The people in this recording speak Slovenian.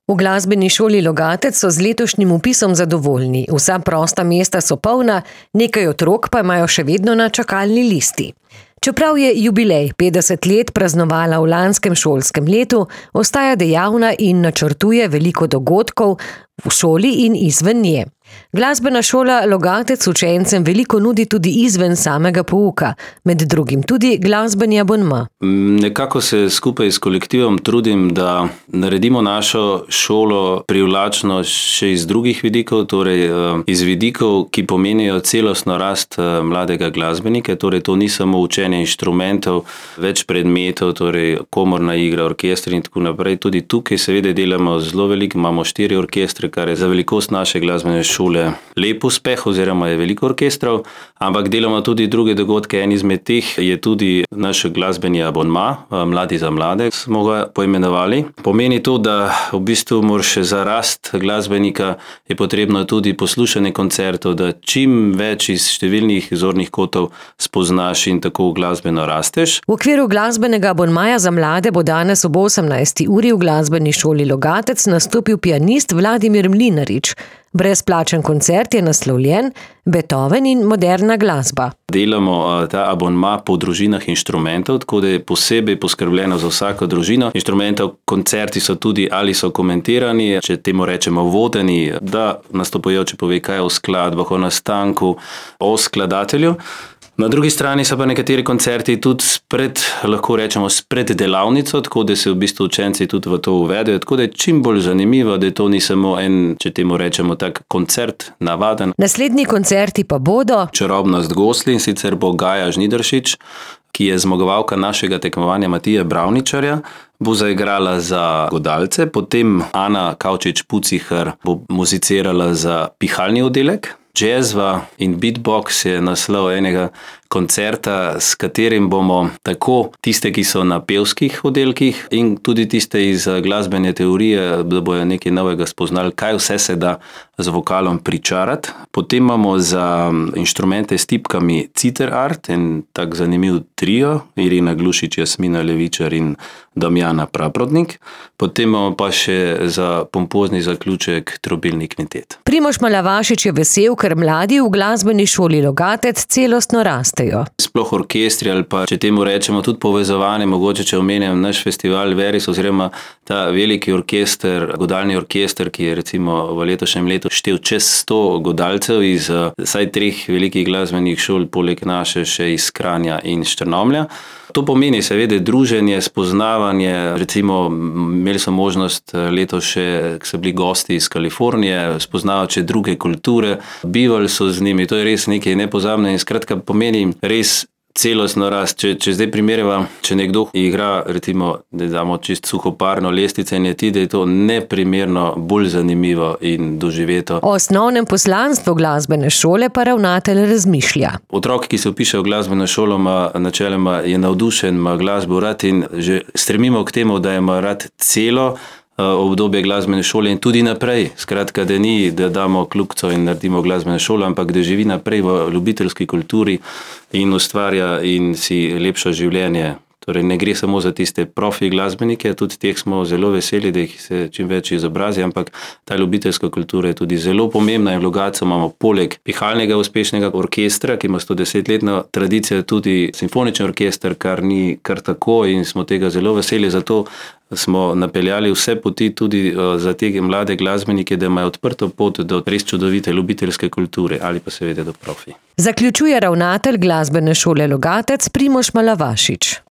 V glasbeni šoli Logatec so z letošnjim vpisom zadovoljni. Vsa prosta mesta so polna, nekaj otrok pa imajo še vedno na čakalni listi. Čeprav je jubilej 50 let praznovala v lanskem šolskem letu, ostaja dejavna in načrtuje veliko dogodkov v šoli in izven nje. Glasbena šola Logatec učencem veliko nudi tudi izven samega pouka, med drugim tudi glasbeni abonma. Nekako se skupaj s kolektivom trudim, da naredimo našo šolo privlačno še iz drugih vidikov, torej iz vidikov, ki pomenijo celostno rast mladega glasbenika, torej to ni samo učenje inštrumentov, več predmetov, torej komorna igra, orkester in tako naprej. Tudi tukaj seveda delamo zelo veliko, imamo 4 orkestre, kar je za velikost naše glasbene šole lep uspeh, oziroma je veliko orkestrov, ampak delamo tudi druge dogodke. En izmed teh je tudi naš glasbeni abonma, Mladi za mlade, smo ga poimenovali. Pomeni to, da v bistvu moraš za rast glasbenika je potrebno tudi poslušanje koncertov, da čim več iz številnih zornih kotov spoznaš in tako glasbeno rasteš. V okviru glasbenega abonmaja za mlade bo danes ob 18. uri v glasbeni šoli Logatec nastopil pianist Vladimir Mlinarič. Brezplačen koncert je naslovljen Beethoven in moderna glasba. Delamo ta abonma po družinah inštrumentov, tako da je posebej poskrbljeno za vsako družino inštrumentov. Koncerti so tudi ali so komentirani, če temu rečemo vodeni, da nastopajoči pove kaj o skladbah, o nastanku, o skladatelju. Na drugi strani so pa nekateri koncerti tudi lahko rečemo spred delavnico, tako da se v bistvu učenci tudi v to uvedejo, tako da je čim bolj zanimivo, da to ni samo en, če temu rečemo tak koncert, navaden. Naslednji koncerti pa bodo Čarobnost gosli, in sicer bo Gaja Žnidaršič, ki je zmagovalka našega tekmovanja Matije Bravničarja, bo zaigrala za godalce, potem Ana Kavčič-Pucihar bo muzicirala za pihalni oddelek. Jazzva in beatbox je naslov enega koncerta, s katerim bomo tako tiste, ki so na pevskih oddelkih, in tudi tiste iz glasbene teorije, da bojo nekaj novega spoznali, kaj vse se da z vokalom pričarati. Potem imamo za inštrumente s tipkami Citer Art, en tak zanimiv trio, Irina Glušič, Jasmina Levičar in Damjana Praprotnik. Potem imamo pa še za pompozni zaključek trobilni kvintet. Primož Malavašič je vesel, ker mladi v glasbeni šoli Logatec celostno rastejo. Sploh orkestri ali pa, če temu rečemo, tudi povezovanje, mogoče če omenjam naš festival Veris, oziroma ta veliki orkester, godalni orkester, ki je recimo v letošnjem letu štel čez 100 godalcev iz vsaj 3 velikih glasbenih šol, poleg naše še iz Kranja in Štrnomlja. To pomeni seveda druženje, spoznavanje, recimo imeli so možnost letos še, ko so bili gosti iz Kalifornije, spoznavati druge kulture, bivali so z njimi, to je res nekaj nepozabnega in skratka pomeni res celostno rast. Če zdaj primerjava, če nekdo igra, recimo, da damo čisto suhoparno lestvico in je ti, da je to neprimerno bolj zanimivo in doživeto. O osnovnem poslanstvu glasbene šole pa ravnatelj razmišlja. Otrok, ki se vpiše v glasbeno šolo, načeloma je navdušen, ima glasbo rad in že stremimo k temu, da ima rad celo obdobje glasbene šole in tudi naprej. Skratka, da ni, da damo kljukico in naredimo glasbeno šolo, ampak da živi naprej v ljubiteljski kulturi in ustvarja in si lepša življenje. Torej ne gre samo za tiste profi glasbenike, tudi teh smo zelo veseli, da jih se čim več izobrazi, ampak ta ljubiteljska kultura je tudi zelo pomembna in v Logatcu imamo poleg pihalnega uspešnega orkestra, ki ima 110-letno tradicijo, tudi simfonični orkester, kar ni kar tako in smo tega zelo veseli, zato smo napeljali vse poti tudi za te mlade glasbenike, da imajo odprto pot do res čudovite ljubiteljske kulture ali pa seveda do profi. Zaključuje ravnatelj glasbene šole Logatec Primož Malavašič.